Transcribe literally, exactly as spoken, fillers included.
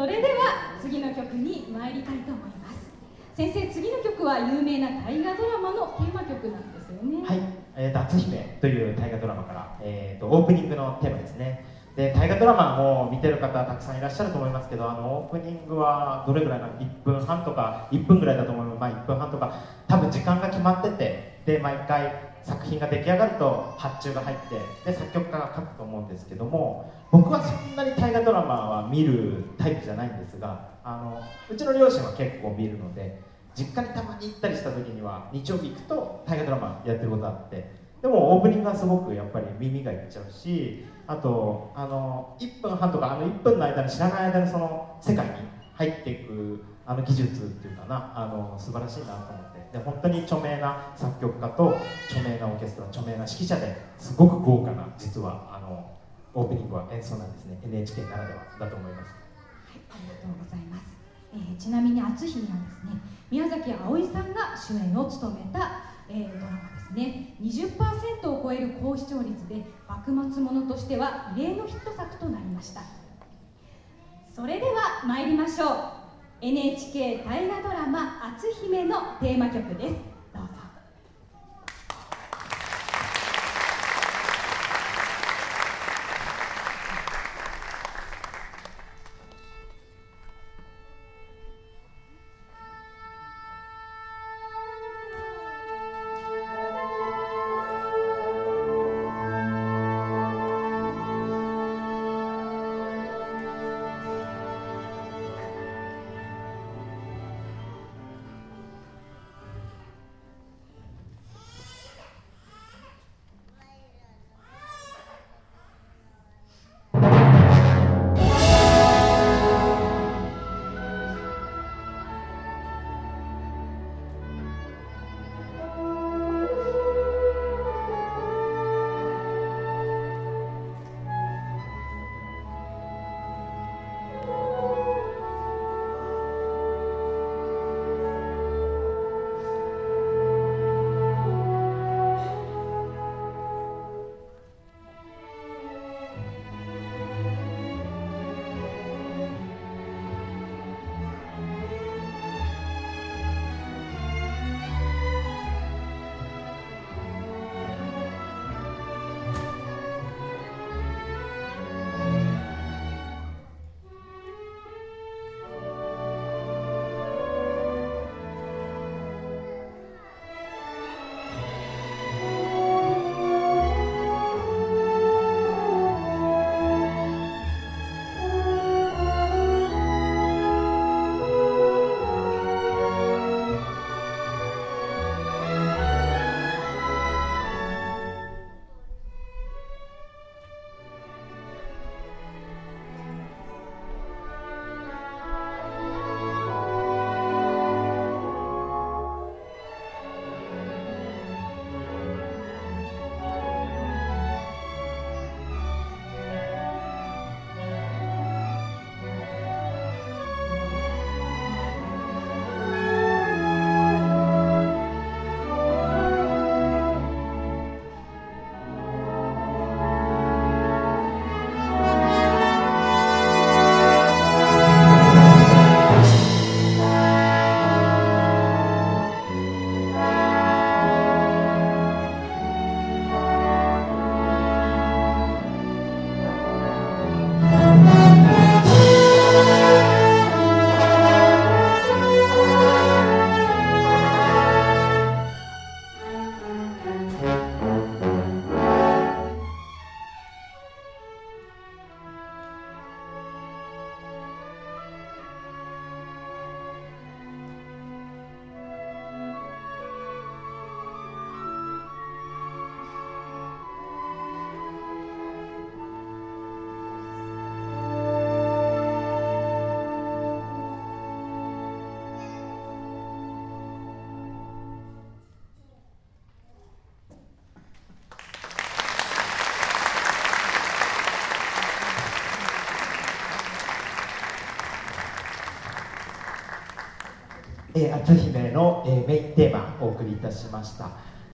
それでは次の曲に参りたいと思います。先生、次の曲は有名な大河ドラマのテーマ曲なんですよね。 はい、えー、篤姫という大河ドラマから、えー、とオープニングのテーマですね。で、大河ドラマも見てる方たくさんいらっしゃると思いますけど、あのオープニングはどれぐらいなの、いっぷんはんとかいっぷんぐらいだと思います。まあ、いっぷんはんとか多分時間が決まってて、で毎回作品が出来上がると発注が入ってで作曲家が書くと思うんですけども、僕はそんなに大河ドラマは見るタイプじゃないんですが、あのうちの両親は結構見るので、実家にたまに行ったりした時には日曜日行くと大河ドラマやってることあって、でもオープニングはすごくやっぱり耳がいっちゃうし、あとあのいっぷんはんとかあのいっぷんの間に知らない間にその世界に入っていくあの技術っていうかな、あの素晴らしいなと思って、で本当に著名な作曲家と著名なオーケストラ、著名な指揮者ですごく豪華な実はあのオープニングは演奏なんですね。 エヌエイチケー ならではだと思います。 はい、ありがとうございます。えー、ちなみに篤姫はですね、宮崎あおいさんが主演を務めた、えー、ドラマですね。 にじゅっパーセント を超える高視聴率で幕末ものとしては異例のヒット作となりました。それでは参りましょう。 エヌエイチケー 大河ドラマ「篤姫」のテーマ曲です。どうぞ。 えー、篤姫の、えー、メインテーマをお送りいたしました。